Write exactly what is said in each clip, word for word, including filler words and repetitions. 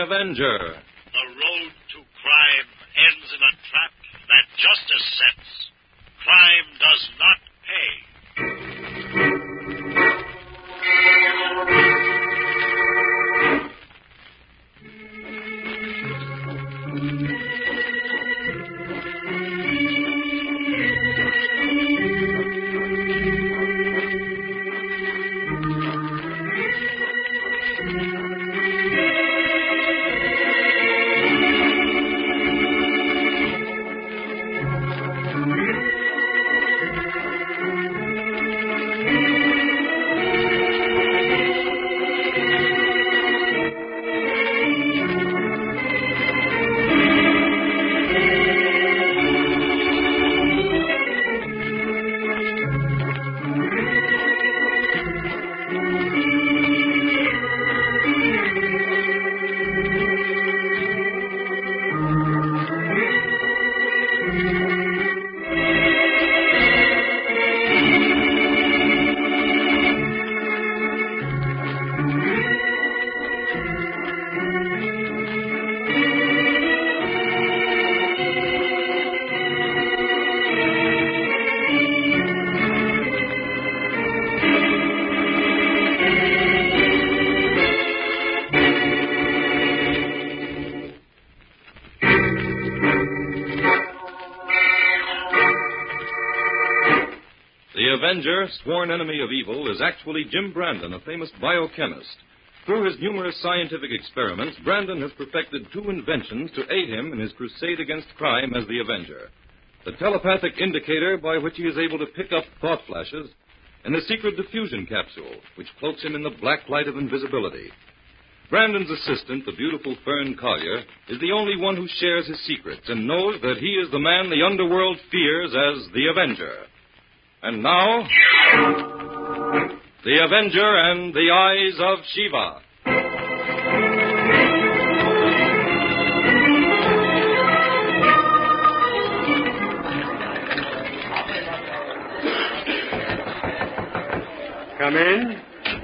Avenger. The road to crime ends in a trap that justice sets. Crime does not pay. The Avenger, sworn enemy of evil, is actually Jim Brandon, a famous biochemist. Through his numerous scientific experiments, Brandon has perfected two inventions to aid him in his crusade against crime as the Avenger. The telepathic indicator by which he is able to pick up thought flashes, and the secret diffusion capsule, which cloaks him in the black light of invisibility. Brandon's assistant, the beautiful Fern Collier, is the only one who shares his secrets and knows that he is the man the underworld fears as the Avenger. And now, The Avenger and the Eyes of Shiva. Come in.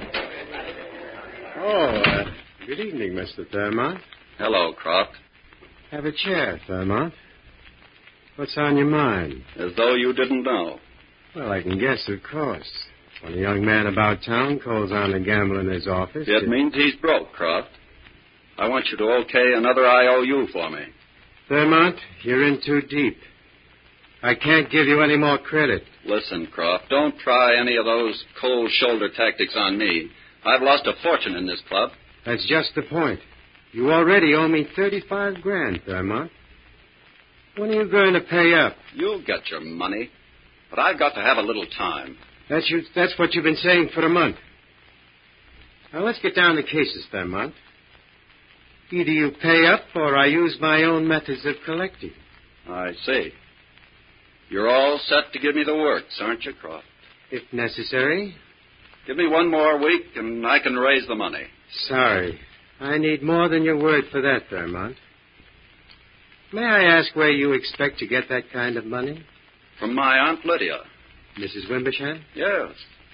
Oh, uh, good evening, Mister Thurmont. Hello, Croft. Have a chair, Thurmont. What's on your mind? As though you didn't know. Well, I can guess, of course. When a young man about town calls on to gamble in his office... It, it means he's broke, Croft. I want you to okay another I O U for me. Thurmont, you're in too deep. I can't give you any more credit. Listen, Croft, don't try any of those cold shoulder tactics on me. I've lost a fortune in this club. That's just the point. You already owe me thirty-five grand, Thurmont. When are you going to pay up? You'll get your money. But I've got to have a little time. That's, you, that's what you've been saying for a month. Now, let's get down to cases, Thurmont. Either you pay up or I use my own methods of collecting. I see. You're all set to give me the works, aren't you, Croft? If necessary. Give me one more week and I can raise the money. Sorry. I need more than your word for that, Thurmont. May I ask where you expect to get that kind of money? From my Aunt Lydia. Missus Wimbersham? Yes.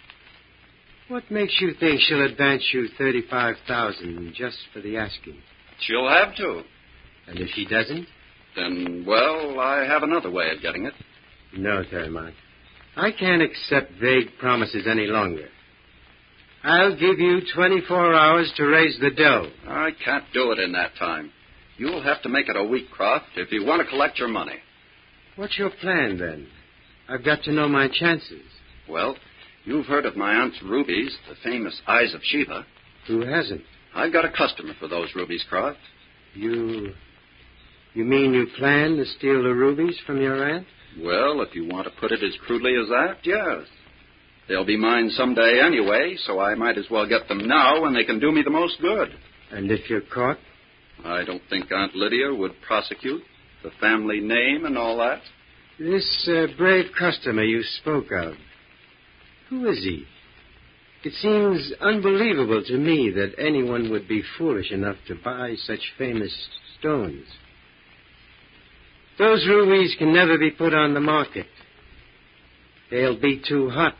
What makes you think she'll advance you thirty-five thousand dollars just for the asking? She'll have to. And if she doesn't? Then, well, I have another way of getting it. No, Thurmont. I can't accept vague promises any longer. I'll give you twenty-four hours to raise the dough. I can't do it in that time. You'll have to make it a week, Croft, if you want to collect your money. What's your plan, then? I've got to know my chances. Well, you've heard of my aunt's rubies, the famous Eyes of Shiva. Who hasn't? I've got a customer for those rubies, Croft. You... You mean you plan to steal the rubies from your aunt? Well, if you want to put it as crudely as that, yes. They'll be mine someday anyway, so I might as well get them now when they can do me the most good. And if you're caught? I don't think Aunt Lydia would prosecute. The family name and all that. This uh, brave customer you spoke of, who is he? It seems unbelievable to me that anyone would be foolish enough to buy such famous stones. Those rubies can never be put on the market. They'll be too hot.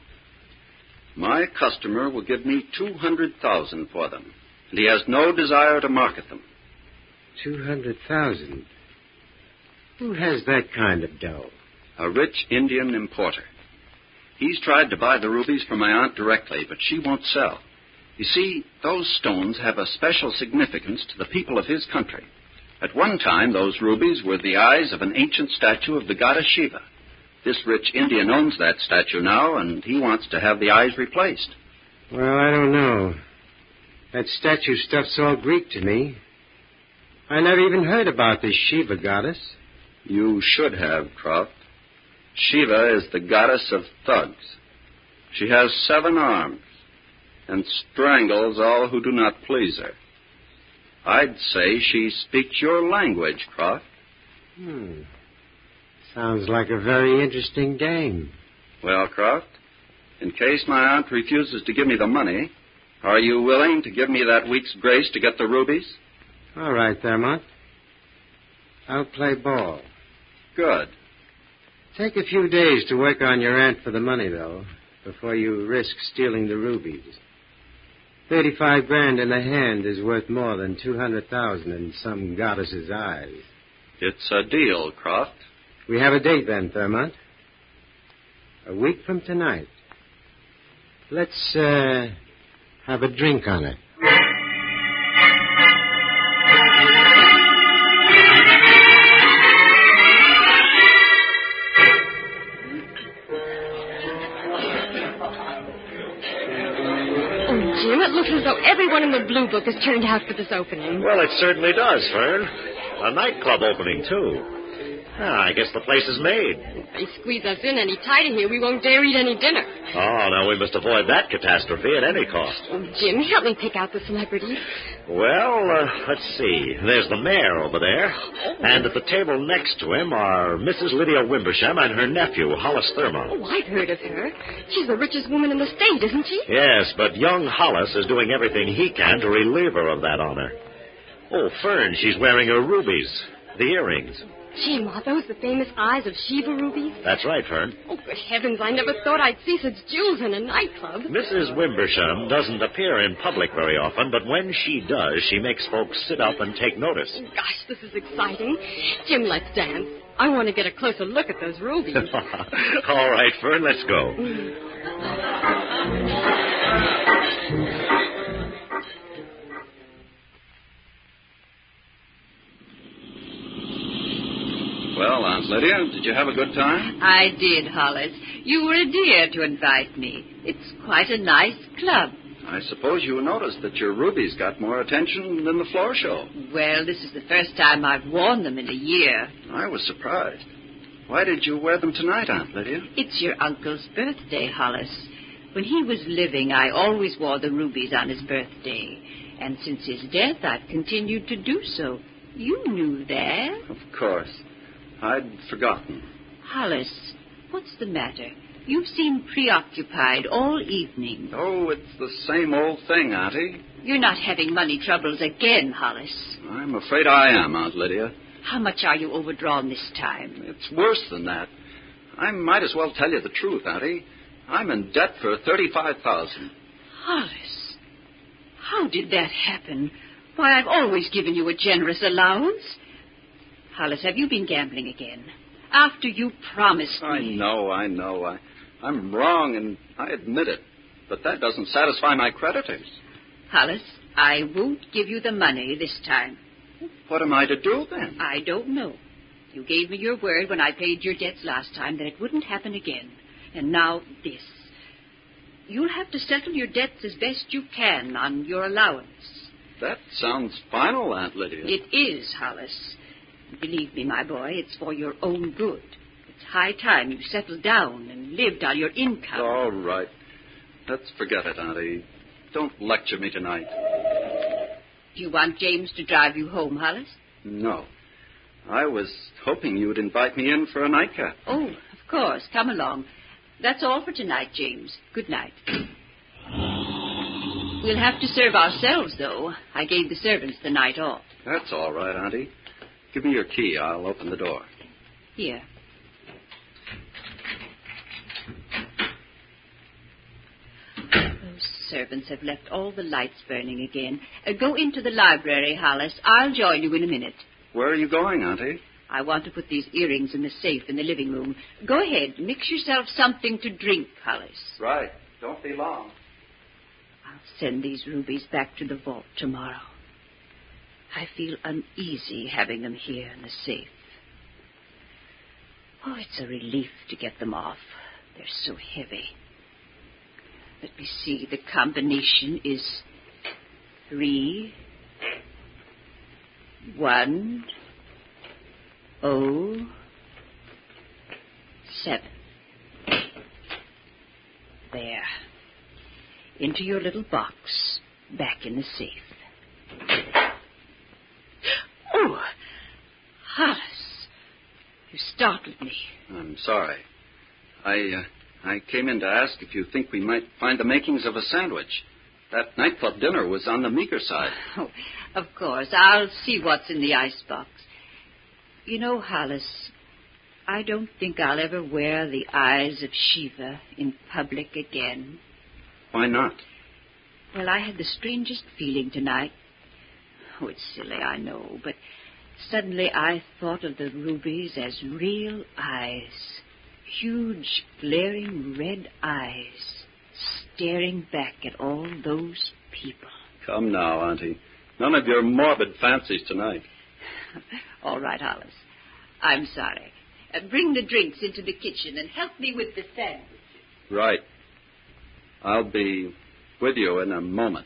My customer will give me two hundred thousand dollars for them, and he has no desire to market them. Two hundred thousand. Who has that kind of dough? A rich Indian importer. He's tried to buy the rubies from my aunt directly, but she won't sell. You see, those stones have a special significance to the people of his country. At one time, those rubies were the eyes of an ancient statue of the goddess Shiva. This rich Indian owns that statue now, and he wants to have the eyes replaced. Well, I don't know. That statue stuff's all Greek to me. I never even heard about this Shiva goddess. You should have, Croft. Shiva is the goddess of thugs. She has seven arms and strangles all who do not please her. I'd say she speaks your language, Croft. Hmm. Sounds like a very interesting game. Well, Croft, in case my aunt refuses to give me the money, are you willing to give me that week's grace to get the rubies? All right, Thermont. I'll play ball. Good. Take a few days to work on your aunt for the money, though, before you risk stealing the rubies. Thirty-five grand in the hand is worth more than two hundred thousand in some goddess's eyes. It's a deal, Croft. We have a date then, Thermont. A week from tonight. Let's, uh, have a drink on it. Jim, it looks as though everyone in the Blue Book has turned out for this opening. Well, it certainly does, Fern. A nightclub opening, too. Ah, I guess the place is made. If they squeeze us in any tighter here, we won't dare eat any dinner. Oh, now we must avoid that catastrophe at any cost. Oh, Jim, help me pick out the celebrities. Well, uh, let's see. There's the mayor over there. And at the table next to him are Missus Lydia Wimbersham and her nephew, Hollis Thurmond. Oh, I've heard of her. She's the richest woman in the state, isn't she? Yes, but young Hollis is doing everything he can to relieve her of that honor. Oh, Fern, she's wearing her rubies, the earrings. Jim, are those the famous eyes of Shiva rubies? That's right, Fern. Oh, good heavens, I never thought I'd see such jewels in a nightclub. Missus Wimbersham doesn't appear in public very often, but when she does, she makes folks sit up and take notice. Oh, gosh, this is exciting. Jim, let's dance. I want to get a closer look at those rubies. All right, Fern, let's go. Well, Aunt Lydia, did you have a good time? I did, Hollis. You were a dear to invite me. It's quite a nice club. I suppose you noticed that your rubies got more attention than the floor show. Well, this is the first time I've worn them in a year. I was surprised. Why did you wear them tonight, Aunt Lydia? It's your uncle's birthday, Hollis. When he was living, I always wore the rubies on his birthday. And since his death, I've continued to do so. You knew that. Of course. I'd forgotten. Hollis, what's the matter? You've seemed preoccupied all evening. Oh, it's the same old thing, Auntie. You're not having money troubles again, Hollis. I'm afraid I am, Aunt Lydia. How much are you overdrawn this time? It's worse than that. I might as well tell you the truth, Auntie. I'm in debt for thirty-five thousand dollars. Hollis, how did that happen? Why, I've always given you a generous allowance. Hollis, have you been gambling again? After you promised me. I know, I know. I, I'm wrong, and I admit it. But that doesn't satisfy my creditors. Hollis, I won't give you the money this time. What am I to do, then? I don't know. You gave me your word when I paid your debts last time that it wouldn't happen again. And now this. You'll have to settle your debts as best you can on your allowance. That sounds final, Aunt Lydia. It is, Hollis. Believe me, my boy, it's for your own good. It's high time you settled down and lived on your income. All right. Let's forget it, Auntie. Don't lecture me tonight. Do you want James to drive you home, Hollis? No. I was hoping you would invite me in for a nightcap. Oh, of course. Come along. That's all for tonight, James. Good night. We'll have to serve ourselves, though. I gave the servants the night off. That's all right, Auntie. Give me your key. I'll open the door. Here. Those servants have left all the lights burning again. Uh, go into the library, Hollis. I'll join you in a minute. Where are you going, Auntie? I want to put these earrings in the safe in the living room. Go ahead. Mix yourself something to drink, Hollis. Right. Don't be long. I'll send these rubies back to the vault tomorrow. I feel uneasy having them here in the safe. Oh, it's a relief to get them off. They're so heavy. Let me see. The combination is three, one, oh, seven. There. Into your little box, back in the safe. Oh, Hollis, you startled me. I'm sorry. I, uh, I came in to ask if you think we might find the makings of a sandwich. That nightclub dinner was on the meager side. Oh, of course. I'll see what's in the icebox. You know, Hollis, I don't think I'll ever wear the eyes of Shiva in public again. Why not? Well, I had the strangest feeling tonight. Oh, it's silly, I know, but suddenly I thought of the rubies as real eyes. Huge, glaring red eyes, staring back at all those people. Come now, Auntie. None of your morbid fancies tonight. All right, Hollis. I'm sorry. Uh, bring the drinks into the kitchen and help me with the sandwiches. Right. I'll be with you in a moment.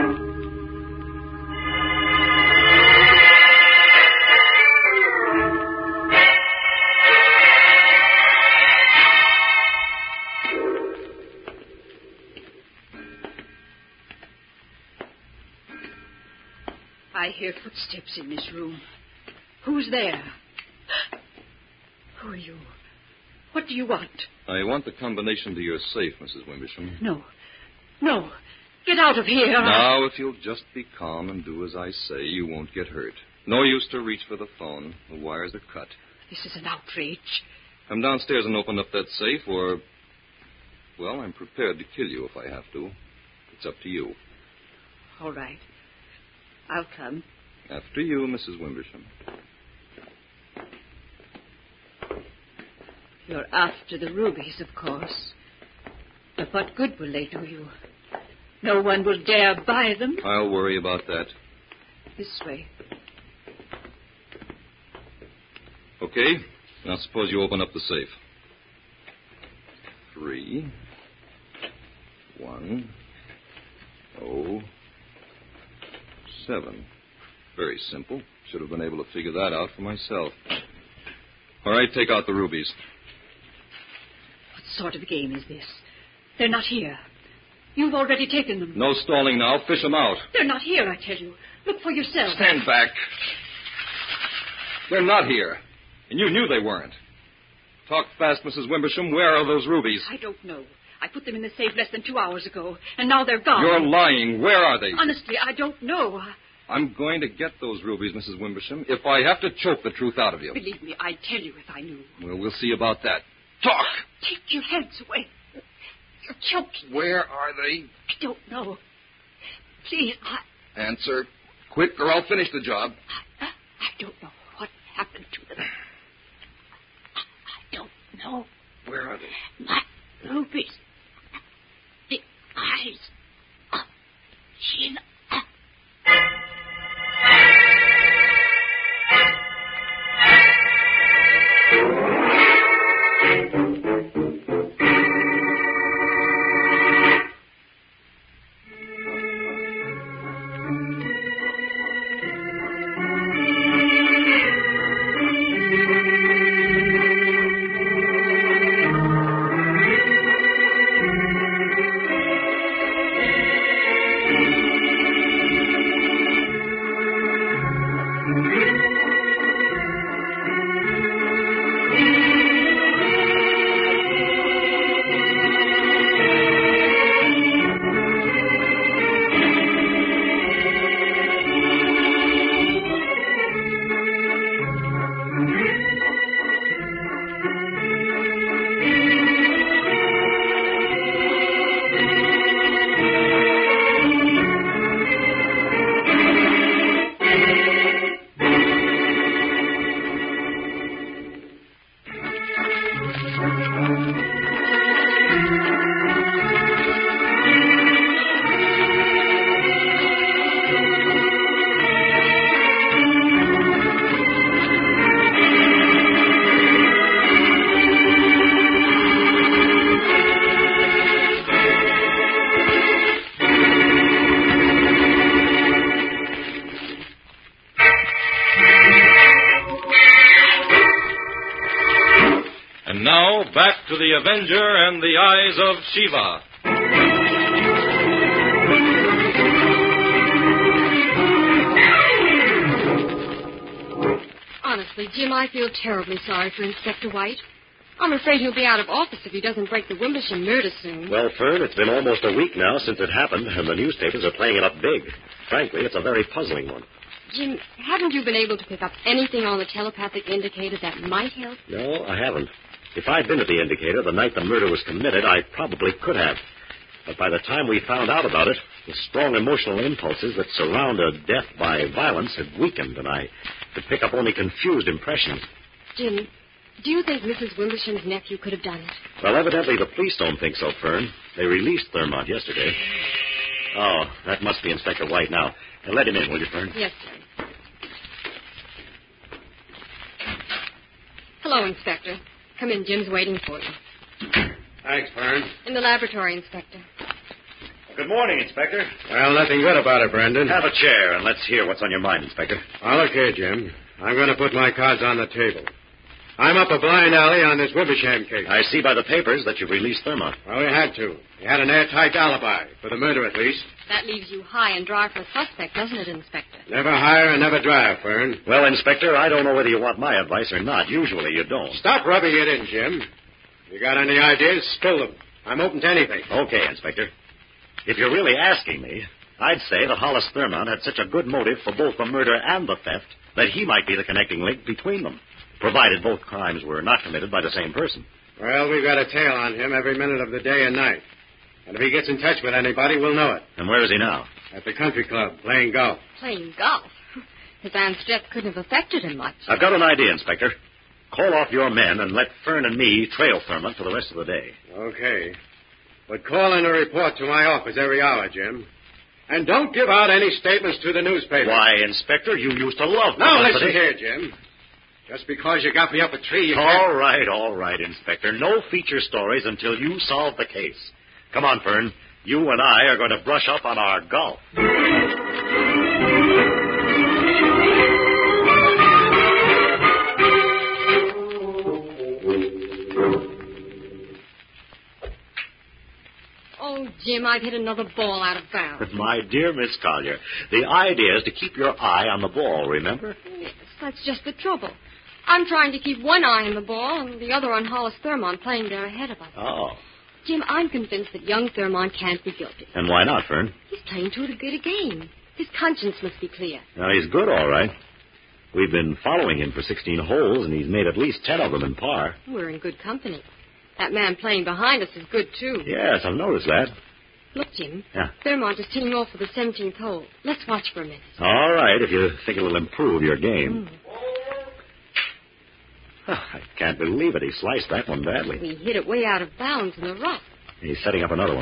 I hear footsteps in this room. Who's there? Who are you? What do you want? I want the combination to your safe, Missus Wimbersham. No. No. Get out of here. Now, if you'll just be calm and do as I say, you won't get hurt. No use to reach for the phone. The wires are cut. This is an outrage. Come downstairs and open up that safe, or... Well, I'm prepared to kill you if I have to. It's up to you. All right. I'll come. After you, Missus Wimbersham. You're after the rubies, of course. But what good will they do you? No one will dare buy them. I'll worry about that. This way. Okay. Now suppose you open up the safe. Three. One. Oh. Seven. Very simple. Should have been able to figure that out for myself. All right, take out the rubies. What sort of game is this? They're not here. You've already taken them. No stalling now. Fish them out. They're not here, I tell you. Look for yourself. Stand back. They're not here. And you knew they weren't. Talk fast, Missus Wimbersham. Where are those rubies? I don't know. I put them in the safe less than two hours ago, and now they're gone. You're lying. Where are they? Honestly, I don't know. I'm going to get those rubies, Missus Wimbersham, if I have to choke the truth out of you. Believe me, I'd tell you if I knew. Well, we'll see about that. Talk! Take your hands away. You're choking. Where are they? I don't know. Please, I... Answer. Quick, or I'll finish the job. I, I don't know what happened to them. I, I don't know. Where are they? My rubies. The eyes of Sheila. And now, back to the Avenger and the Eyes of Shiva. Honestly, Jim, I feel terribly sorry for Inspector White. I'm afraid he'll be out of office if he doesn't break the Wimblesham murder soon. Well, Fern, it's been almost a week now since it happened, and the newspapers are playing it up big. Frankly, it's a very puzzling one. Jim, haven't you been able to pick up anything on the telepathic indicator that might help? No, I haven't. If I'd been at the indicator the night the murder was committed, I probably could have. But by the time we found out about it, the strong emotional impulses that surround a death by violence had weakened, and I could pick up only confused impressions. Jim, do you think Missus Wimblesham's nephew could have done it? Well, evidently the police don't think so, Fern. They released Thurmont yesterday. Oh, that must be Inspector White now. And let him in, will you, Fern? Yes, sir. Hello, Inspector. Come in. Jim's waiting for you. Thanks, Fern. In the laboratory, Inspector. Good morning, Inspector. Well, nothing good about it, Brandon. Have a chair, and let's hear what's on your mind, Inspector. Well, look here, Jim. I'm going to put my cards on the table. I'm up a blind alley on this Wimblesham case. I see by the papers that you've released Thurmont. Well, we had to. He had an airtight alibi, for the murder at least. That leaves you high and dry for a suspect, doesn't it, Inspector? Never hire and never dry, Fern. Well, Inspector, I don't know whether you want my advice or not. Usually you don't. Stop rubbing it in, Jim. You got any ideas, spill them. I'm open to anything. Okay, Inspector. If you're really asking me, I'd say that Hollis Thurmont had such a good motive for both the murder and the theft that he might be the connecting link between them, provided both crimes were not committed by the same person. Well, we've got a tail on him every minute of the day and night. And if he gets in touch with anybody, we'll know it. And where is he now? At the country club, playing golf. Playing golf? His aunt's death couldn't have affected him much. I've got an idea, Inspector. Call off your men and let Fern and me trail Thurmont for the rest of the day. Okay. But call in a report to my office every hour, Jim. And don't give out any statements to the newspaper. Why, Inspector, you used to love Now, publicity. listen here, Jim. Just because you got me up a tree, you All can't... right, all right, Inspector. No feature stories until you solve the case. Come on, Fern. You and I are going to brush up on our golf. Oh, Jim, I've hit another ball out of bounds. My dear Miss Collier, the idea is to keep your eye on the ball, remember? Yes, that's just the trouble. I'm trying to keep one eye on the ball and the other on Hollis Thurmont playing there ahead of us. Oh. Jim, I'm convinced that young Thurmont can't be guilty. And why not, Fern? He's playing too good a game. His conscience must be clear. Now, he's good, all right. We've been following him for sixteen holes, and he's made at least ten of them in par. We're in good company. That man playing behind us is good, too. Yes, I've noticed that. Look, Jim. Yeah. Thurmont is teeing off for the seventeenth hole. Let's watch for a minute. All right, if you think it'll improve your game. Mm. Oh, I can't believe it. He sliced that one badly. We hit it way out of bounds in the rough. He's setting up another one.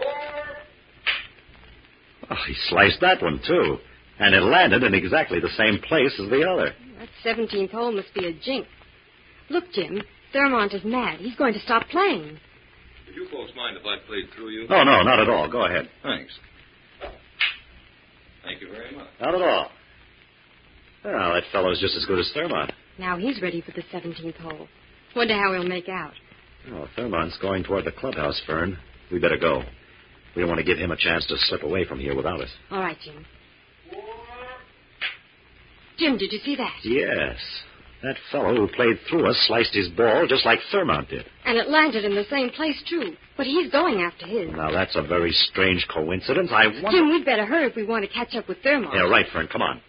Oh, he sliced that one, too. And it landed in exactly the same place as the other. That seventeenth hole must be a jinx. Look, Jim. Thurmont is mad. He's going to stop playing. Would you folks mind if I played through you? Oh, no, not at all. Go ahead. Thanks. Thank you very much. Not at all. Well, that fellow's just as good as Thurmont. Now he's ready for the seventeenth hole. Wonder how he'll make out. Oh, Thurmont's going toward the clubhouse, Fern. We better go. We don't want to give him a chance to slip away from here without us. All right, Jim. Jim, did you see that? Yes. That fellow who played through us sliced his ball just like Thurmont did. And it landed in the same place, too. But he's going after his. Now, that's a very strange coincidence. I wonder... Jim, we'd better hurry if we want to catch up with Thurmont. Yeah, right, Fern. Come on.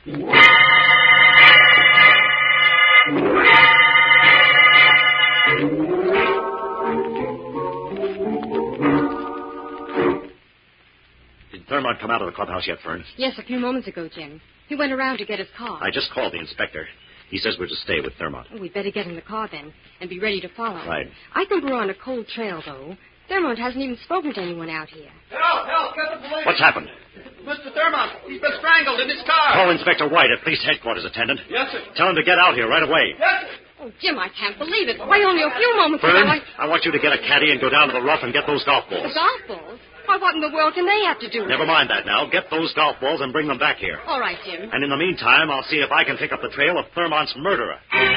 Did Thurmont come out of the clubhouse yet, Fern? Yes, a few moments ago, Jim. He went around to get his car. I just called the inspector. He says we're to stay with Thurmont. Oh, we'd better get in the car then and be ready to follow. Right. I think we're on a cold trail, though. Thurmont hasn't even spoken to anyone out here. Help, help, get the police. What's happened? Mister Thurmont, he's been strangled in his car. Call Inspector White at police headquarters, attendant. Yes, sir. Tell him to get out here right away. Yes, sir. Oh, Jim, I can't believe it. Why, only a few moments Fern, ago, I... I want you to get a caddy and go down to the rough and get those golf balls. The golf balls? Why, what in the world can they have to do with Never it? mind that now. Get those golf balls and bring them back here. All right, Jim. And in the meantime, I'll see if I can pick up the trail of Thurmont's murderer.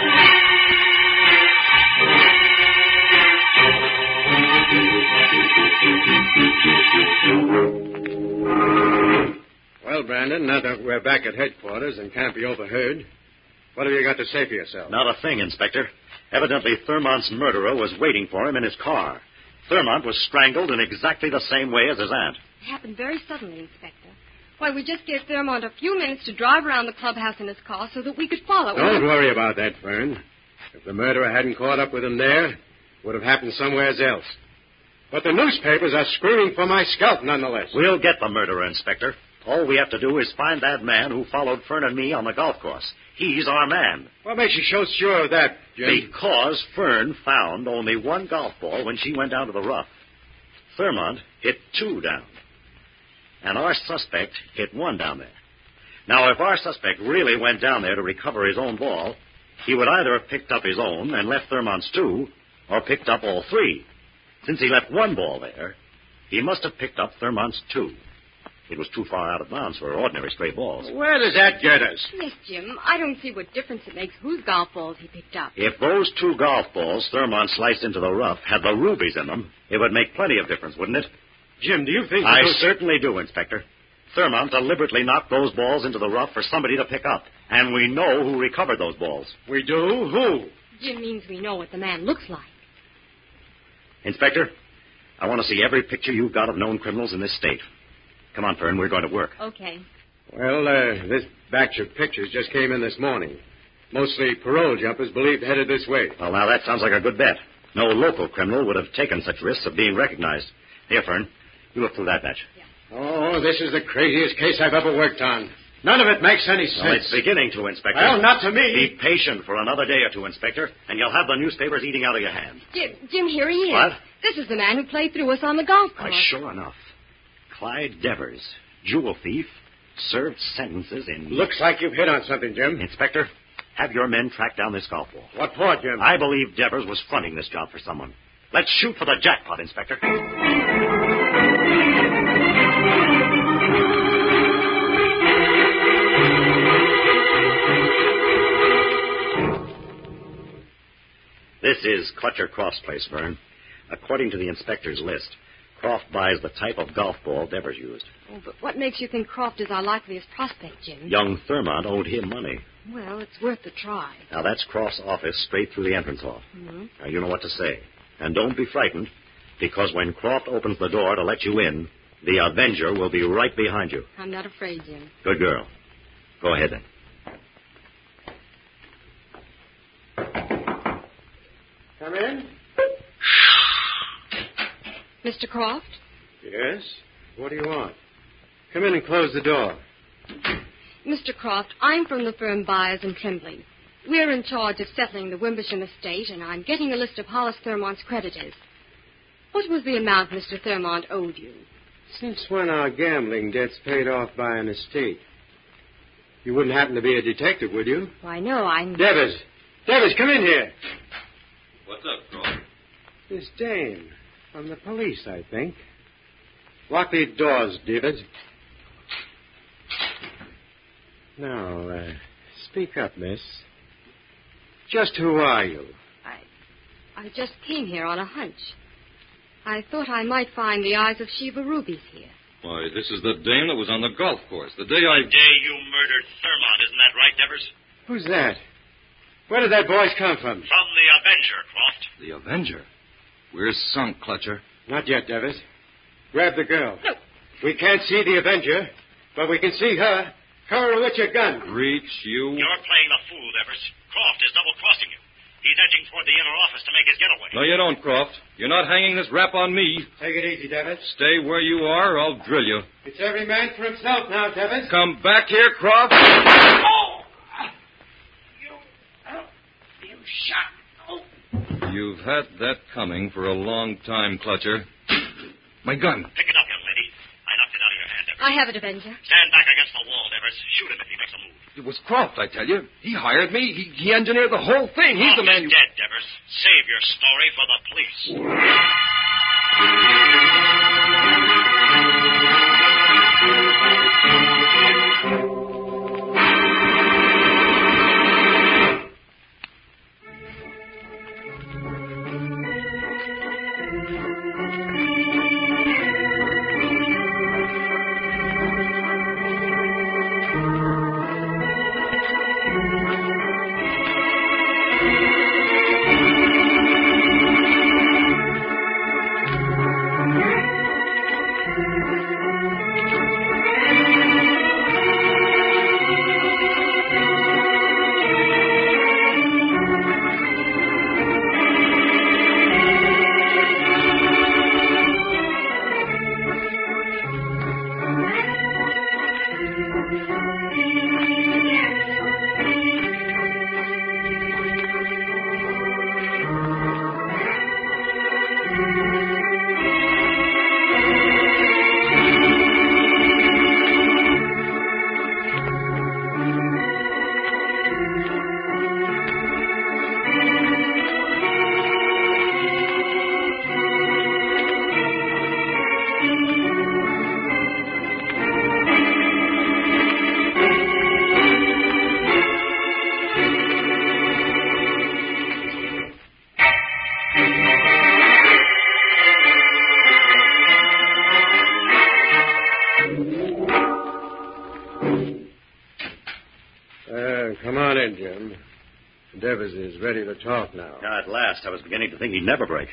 Well, Brandon, now that we're back at headquarters and can't be overheard, what have you got to say for yourself? Not a thing, Inspector. Evidently, Thurmont's murderer was waiting for him in his car. Thurmont was strangled in exactly the same way as his aunt. It happened very suddenly, Inspector. Why, we just gave Thurmont a few minutes to drive around the clubhouse in his car so that we could follow him. Don't worry about that, Fern. If the murderer hadn't caught up with him there, it would have happened somewhere else. But the newspapers are screaming for my scalp nonetheless. We'll get the murderer, Inspector. All we have to do is find that man who followed Fern and me on the golf course. He's our man. What makes you so sure of that, Jim? Because Fern found only one golf ball when she went down to the rough. Thurmont hit two down. And our suspect hit one down there. Now, if our suspect really went down there to recover his own ball, he would either have picked up his own and left Thurmont's two, or picked up all three. Since he left one ball there, he must have picked up Thurmont's two. It was too far out of bounds for ordinary stray balls. Where does that get us? Yes, Jim. I don't see what difference it makes whose golf balls he picked up. If those two golf balls Thurmont sliced into the rough had the rubies in them, it would make plenty of difference, wouldn't it? Jim, do you think... I those... certainly do, Inspector. Thurmont deliberately knocked those balls into the rough for somebody to pick up. And we know who recovered those balls. We do? Who? Jim means we know what the man looks like. Inspector, I want to see every picture you've got of known criminals in this state. Come on, Fern, we're going to work. Okay. Well, uh, this batch of pictures just came in this morning. Mostly parole jumpers believed headed this way. Well, now, that sounds like a good bet. No local criminal would have taken such risks of being recognized. Here, Fern, you look through that batch. Yeah. Oh, this is the craziest case I've ever worked on. None of it makes any sense. Well, it's beginning to, Inspector. Well, not to me. Be patient for another day or two, Inspector, and you'll have the newspapers eating out of your hand. Jim, Jim, here he is. What? This is the man who played through us on the golf Why, course. sure enough. Clyde Devers, jewel thief, served sentences in... Looks like you've hit on something, Jim. Inspector, have your men track down this golf ball. What for, Jim? I believe Devers was fronting this job for someone. Let's shoot for the jackpot, Inspector. This is Clutcher Croft's place, Vern. According to the inspector's list, Croft buys the type of golf ball Devers used. Oh, but what makes you think Croft is our likeliest prospect, Jim? Young Thurmont owed him money. Well, it's worth the try. Now, that's Croft's office straight through the entrance hall. Mm-hmm. Now, you know what to say. And don't be frightened, because when Croft opens the door to let you in, the Avenger will be right behind you. I'm not afraid, Jim. Good girl. Go ahead, then. Come in. Mister Croft? Yes? What do you want? Come in and close the door. Mister Croft, I'm from the firm Byers and Trembling. We're in charge of settling the Wimbersham estate, and I'm getting a list of Hollis Thurmont's creditors. What was the amount Mister Thurmont owed you? Since when are gambling debts paid off by an estate? You wouldn't happen to be a detective, would you? Why, no, I'm... Devers! Devers, come in here! What's up, Croft? This dame. From the police, I think. Lock the doors, Devers. Now, uh, speak up, miss. Just who are you? I... I just came here on a hunch. I thought I might find the eyes of Sheba Rubies here. Why, this is the dame that was on the golf course. The day I... The day you murdered Thurmont, isn't that right, Devers? Who's that? Where did that voice come from? From the Avenger, Croft. The Avenger? We're sunk, Clutcher. Not yet, Devers. Grab the girl. No. We can't see the Avenger, but we can see her. Her with your gun. Reach, you... You're playing the fool, Devers. Croft is double-crossing you. He's edging toward the inner office to make his getaway. No, you don't, Croft. You're not hanging this rap on me. Take it easy, Devers. Stay where you are, or I'll drill you. It's every man for himself now, Devers. Come back here, Croft. Oh! You shot. Oh. You've had that coming for a long time, Clutcher. My gun. Pick it up, young lady. I knocked it out of your hand, Evers. I have it, Avenger. Stand back against the wall, Evers. Shoot him if he makes a move. It was Croft, I tell you. He hired me. He, he engineered the whole thing. He's the Croft man is you... dead, Evers. Save your story for the police. Devers is ready to talk now. At last. I was beginning to think he'd never break.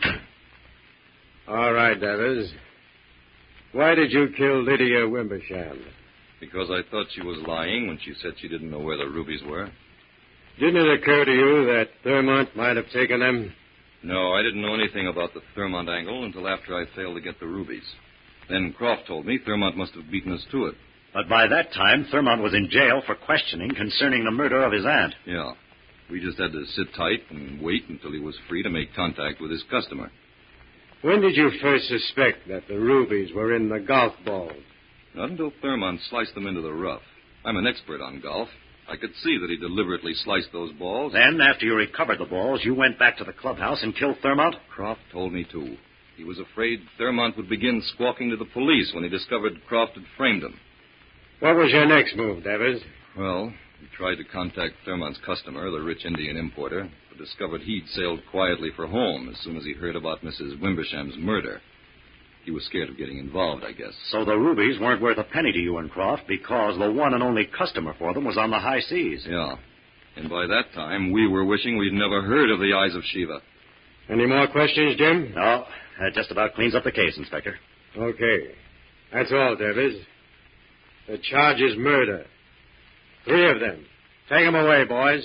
All right, Devers. Why did you kill Lydia Wimbersham? Because I thought she was lying when she said she didn't know where the rubies were. Didn't it occur to you that Thurmont might have taken them? No, I didn't know anything about the Thurmont angle until after I failed to get the rubies. Then Croft told me Thurmont must have beaten us to it. But by that time, Thurmont was in jail for questioning concerning the murder of his aunt. Yeah. We just had to sit tight and wait until he was free to make contact with his customer. When did you first suspect that the rubies were in the golf balls? Not until Thurmont sliced them into the rough. I'm an expert on golf. I could see that he deliberately sliced those balls. Then, after you recovered the balls, you went back to the clubhouse and killed Thurmont? Croft told me to. He was afraid Thurmont would begin squawking to the police when he discovered Croft had framed him. What was your next move, Devers? Well, we tried to contact Thurmont's customer, the rich Indian importer, but discovered he'd sailed quietly for home as soon as he heard about Missus Wimbersham's murder. He was scared of getting involved, I guess. So the rubies weren't worth a penny to you and Croft because the one and only customer for them was on the high seas. Yeah. And by that time, we were wishing we'd never heard of the Eyes of Shiva. Any more questions, Jim? No. That just about cleans up the case, Inspector. Okay. That's all, Devers. The charge is murder. Three of them. Take them away, boys.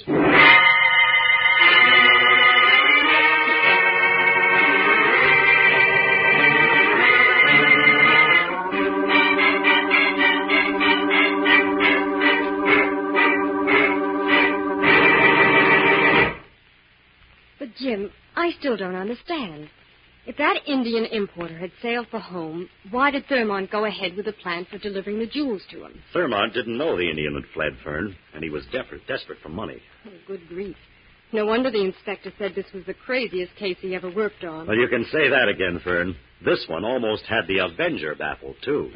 But, Jim, I still don't understand. If that Indian importer had sailed for home, why did Thurmont go ahead with the plan for delivering the jewels to him? Thurmont didn't know the Indian had fled, Fern, and he was desperate, desperate for money. Oh, good grief. No wonder the inspector said this was the craziest case he ever worked on. Well, you can say that again, Fern. This one almost had the Avenger baffled, too.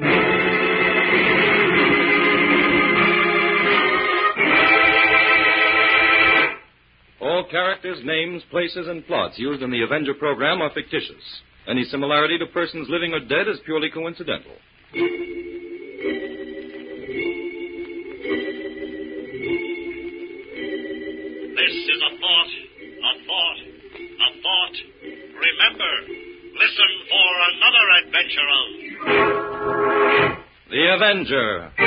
All characters, names, places, and plots used in the Avenger program are fictitious. Any similarity to persons living or dead is purely coincidental. This is a thought, a thought, a thought. Remember, listen for another adventure of... The Avenger.